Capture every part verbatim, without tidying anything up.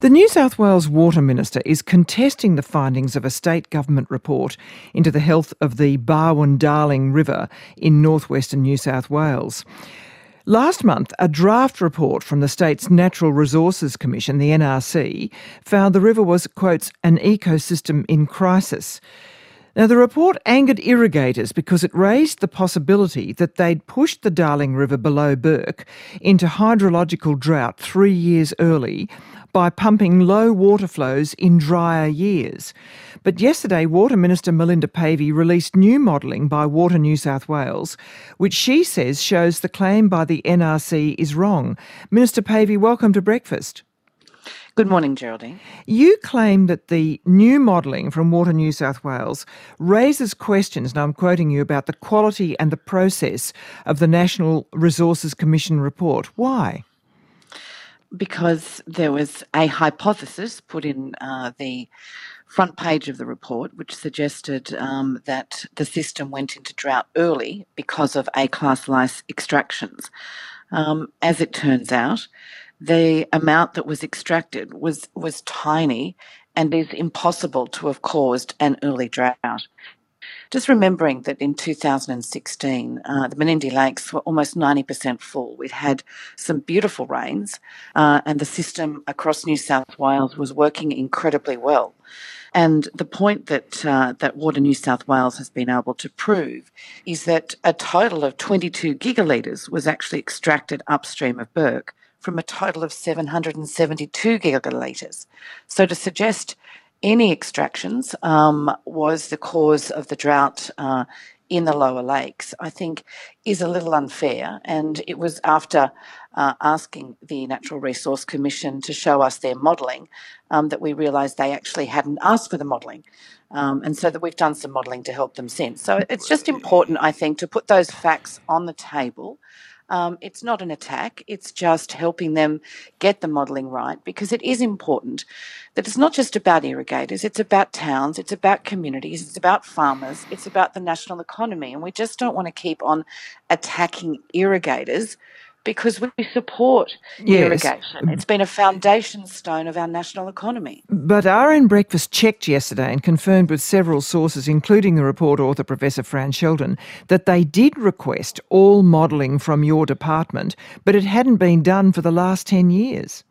The New South Wales Water Minister is contesting the findings of a state government report into the health of the Barwon-Darling River in northwestern New South Wales. Last month, a draft report from the state's Natural Resources Commission, the N R C, found the river was, quotes, an ecosystem in crisis. Now, the report angered irrigators because it raised the possibility that they'd pushed the Darling River below Bourke into hydrological drought three years early by pumping low water flows in drier years. But yesterday, Water Minister Melinda Pavey released new modelling by Water New South Wales, which she says shows the claim by the N R C is wrong. Minister Pavey, welcome to Breakfast. Good morning, Geraldine. You claim that the new modelling from Water New South Wales raises questions, and I'm quoting you, about the quality and the process of the National Resources Commission report. Why? Because there was a hypothesis put in uh, the front page of the report which suggested um, that the system went into drought early because of A-class lice extractions. Um, as it turns out, the amount that was extracted was, was tiny and is impossible to have caused an early drought. Just remembering that in two thousand sixteen, uh, the Menindee Lakes were almost ninety percent full. We'd had some beautiful rains uh, and the system across New South Wales was working incredibly well. And the point that uh, that Water New South Wales has been able to prove is that a total of twenty-two gigalitres was actually extracted upstream of Bourke from a total of seven hundred seventy-two gigalitres. So to suggest any extractions um, was the cause of the drought uh, in the lower lakes, I think is a little unfair. And it was after uh, asking the Natural Resource Commission to show us their modelling um, that we realised they actually hadn't asked for the modelling. Um, and so that we've done some modelling to help them since. So it's just important, I think, to put those facts on the table. Um, it's not an attack, it's just helping them get the modelling right, because it is important that it's not just about irrigators, it's about towns, it's about communities, it's about farmers, it's about the national economy. And we just don't want to keep on attacking irrigators because we support Yes. irrigation. It's been a foundation stone of our national economy. But R N Breakfast checked yesterday and confirmed with several sources, including the report author Professor Fran Sheldon, that they did request all modelling from your department, but it hadn't been done for the last ten years.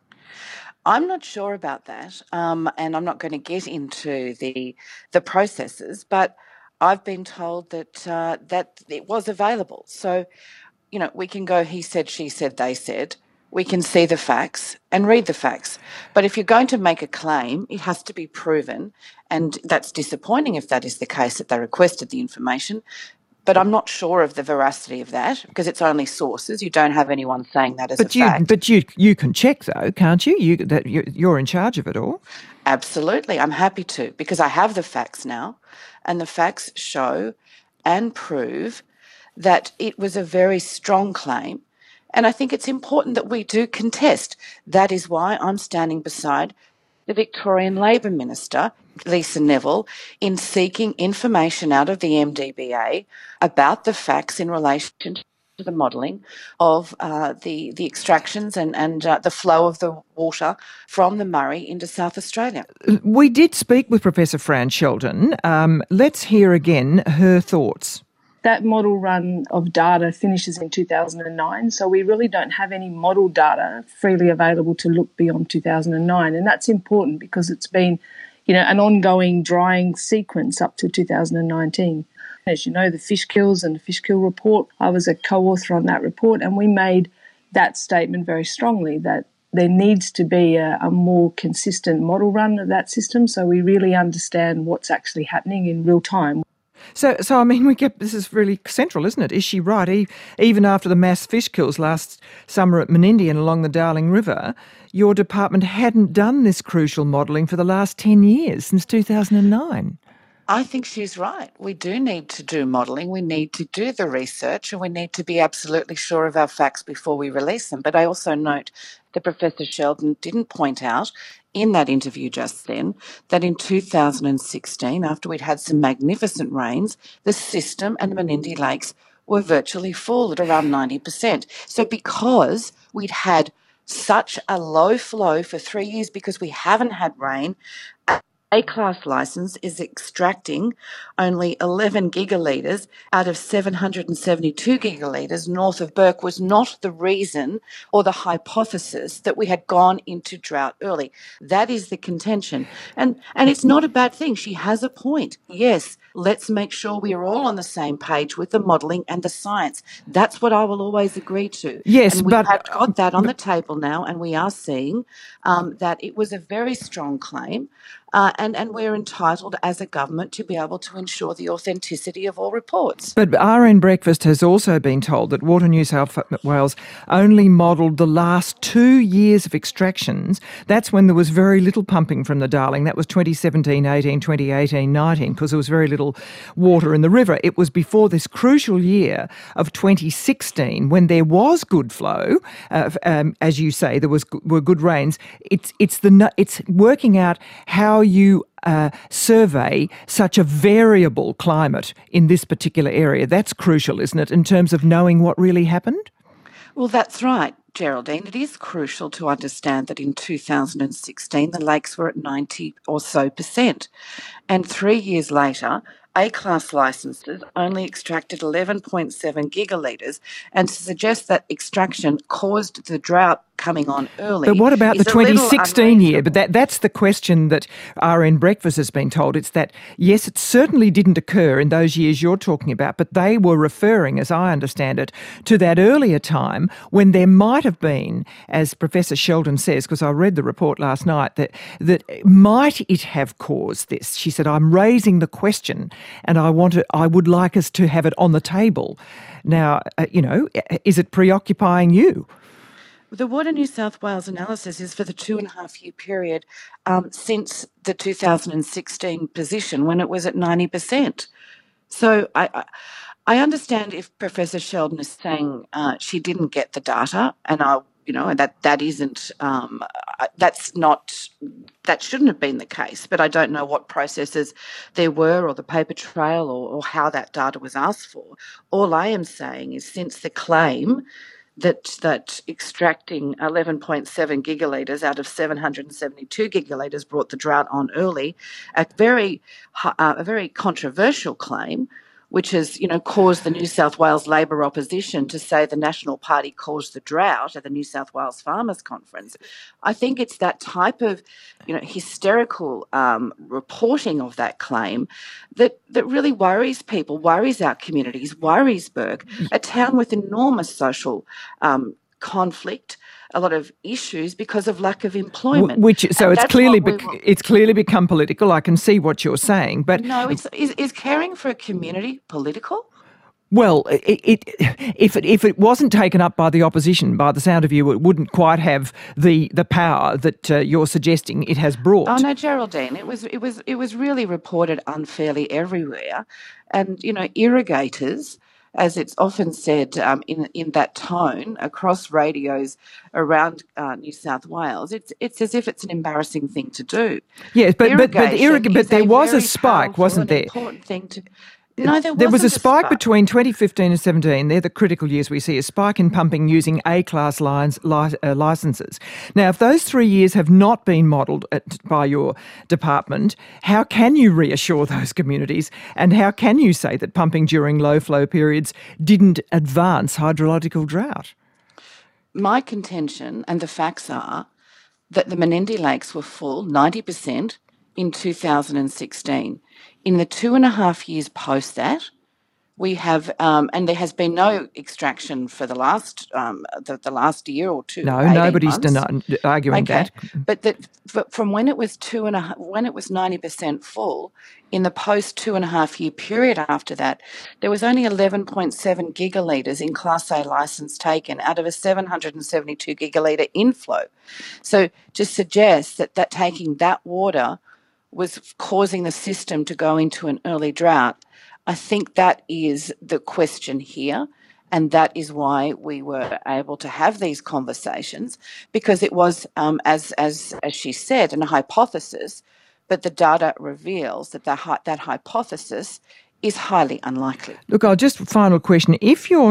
I'm not sure about that, um, and I'm not going to get into the the processes, but I've been told that uh, that it was available. So, you know, we can go he said, she said, they said. We can see the facts and read the facts. But if you're going to make a claim, it has to be proven, and that's disappointing if that is the case, that they requested the information. But I'm not sure of the veracity of that because it's only sources. You don't have anyone saying that as but a you, fact. But you you can check, though, can't you? You that you, You're in charge of it all. Absolutely. I'm happy to, because I have the facts now, and the facts show and prove that it was a very strong claim. And I think it's important that we do contest. That is why I'm standing beside the Victorian Labor Minister, Lisa Neville, in seeking information out of the M D B A about the facts in relation to the modelling of uh, the, the extractions and, and uh, the flow of the water from the Murray into South Australia. We did speak with Professor Fran Sheldon. Um, let's hear again her thoughts. That model run of data finishes in two thousand nine, so we really don't have any model data freely available to look beyond two thousand nine, and that's important because it's been, you know, an ongoing drying sequence up to two thousand nineteen. As you know, the fish kills and the fish kill report, I was a co-author on that report, and we made that statement very strongly that there needs to be a, a more consistent model run of that system so we really understand what's actually happening in real time. So, so I mean, we get this is really central, isn't it? Is she right? E- even after the mass fish kills last summer at Menindee and along the Darling River, your department hadn't done this crucial modelling for the last ten years, since two thousand nine. I think she's right. We do need to do modelling. We need to do the research, and we need to be absolutely sure of our facts before we release them. But I also note that Professor Sheldon didn't point out in that interview just then that in two thousand sixteen, after we'd had some magnificent rains, the system and the Menindee Lakes were virtually full at around ninety percent. So because we'd had such a low flow for three years because we haven't had rain. A-class licence is extracting only eleven gigalitres out of seven hundred seventy-two gigalitres north of Bourke was not the reason or the hypothesis that we had gone into drought early. That is the contention. And and it's not a bad thing. She has a point. Yes, let's make sure we are all on the same page with the modelling and the science. That's what I will always agree to. Yes, and we but... have got that on the table now, and we are seeing um, that it was a very strong claim. Uh, and, and we're entitled as a government to be able to ensure the authenticity of all reports. But R N Breakfast has also been told that Water New South Wales only modelled the last two years of extractions. That's when there was very little pumping from the Darling. That was twenty seventeen eighteen, twenty eighteen nineteen, because there was very little water in the river. It was before this crucial year of twenty sixteen when there was good flow. Uh, um, as you say, there was were good rains. It's it's the it's working out how you uh, survey such a variable climate in this particular area. That's crucial, isn't it, in terms of knowing what really happened? Well, that's right, Geraldine. It is crucial to understand that in two thousand sixteen the lakes were at ninety or so percent. And three years later, A-class licences only extracted eleven point seven gigalitres, and to suggest that extraction caused the drought coming on early. But what about the twenty sixteen year? But that that's the question that R N Breakfast has been told. It's that, yes, it certainly didn't occur in those years you're talking about, but they were referring, as I understand it, to that earlier time when there might have been, as Professor Sheldon says, because I read the report last night, that, that might it have caused this? She said, I'm raising the question and I want to, I would like us to have it on the table. Now, uh, you know, is it preoccupying you? The Water New South Wales analysis is for the two and a half year period um, since the two thousand sixteen position when it was at ninety percent. So I, I, I understand if Professor Sheldon is saying uh, she didn't get the data, and I, you know, that that isn't, um, that's not, that shouldn't have been the case. But I don't know what processes there were, or the paper trail, or, or how that data was asked for. All I am saying is since the claim that that extracting eleven point seven gigalitres out of seven hundred seventy-two gigalitres brought the drought on early, a very uh, a very controversial claim, which has, you know, caused the New South Wales Labor opposition to say the National Party caused the drought at the New South Wales Farmers Conference. I think it's that type of, you know, hysterical um, reporting of that claim that, that really worries people, worries our communities, worries Bourke, a town with enormous social um, conflict, a lot of issues because of lack of employment. Which so and it's clearly bec- it's clearly become political. I can see what you're saying, but no, it's, is, is caring for a community political? Well, it, it, if it if it wasn't taken up by the opposition, by the sound of you, it wouldn't quite have the the power that uh, you're suggesting it has brought. Oh no, Geraldine, it was it was it was really reported unfairly everywhere, and you know, irrigators, as it's often said um, in in that tone across radios around uh, New South Wales, it's it's as if it's an embarrassing thing to do. Yes, but but but, irrig- but there a was a spike, wasn't there? Important thing to. No, there, there was a spike, a spike between twenty fifteen and seventeen. They're the critical years. We see a spike in pumping using A-class lines, li- uh, licences. Now, if those three years have not been modelled at, by your department, how can you reassure those communities, and how can you say that pumping during low flow periods didn't advance hydrological drought? My contention, and the facts are, that the Menindee Lakes were full, ninety percent, in two thousand sixteen. In the two and a half years post that, we have, um, and there has been no extraction for the last um, the, the last year or two. No, nobody's denying, arguing okay. that. But that from when it was two and a when it was ninety percent full, in the post two and a half year period after that, there was only eleven point seven gigalitres in Class A licence taken out of a seven hundred seventy-two gigalitre inflow. So to suggest that that taking that water was causing the system to go into an early drought, I think that is the question here, and that is why we were able to have these conversations, because it was, um, as as as she said, an hypothesis, but the data reveals that the, that hypothesis is highly unlikely. Look, I'll just final question: if you're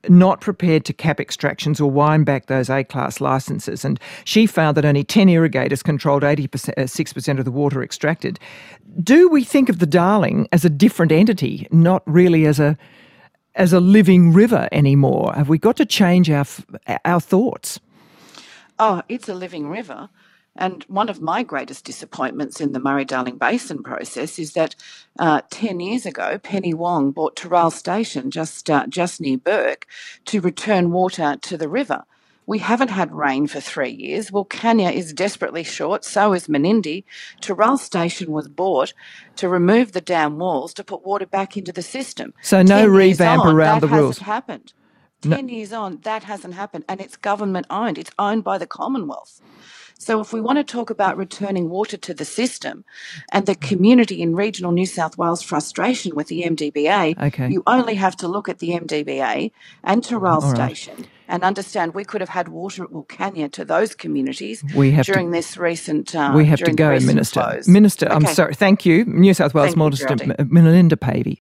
not prepared to cap extractions or wind back those A-class licences, and she found that only ten irrigators controlled eighty-six percent of the water extracted. Do we think of the Darling as a different entity, not really as a as a living river anymore? Have we got to change our our thoughts? Oh, it's a living river. And one of my greatest disappointments in the Murray-Darling Basin process is that uh, ten years ago, Penny Wong bought Terral Station, just uh, just near Burke, to return water to the river. We haven't had rain for three years. Wilcannia is desperately short, so is Menindee. Terral Station was bought to remove the dam walls to put water back into the system. So no revamp around the rules. That hasn't happened. Ten years on, that hasn't happened, and it's government owned. It's owned by the Commonwealth. So if we want to talk about returning water to the system and the community in regional New South Wales frustration with the M D B A, okay. you only have to look at the M D B A and Terral Station right. and understand we could have had water at Wilcannia to those communities we have during to, this recent uh, We have to go, Minister. Flows. Minister, okay. I'm sorry. Thank you. New South Wales Minister Melinda Pavey.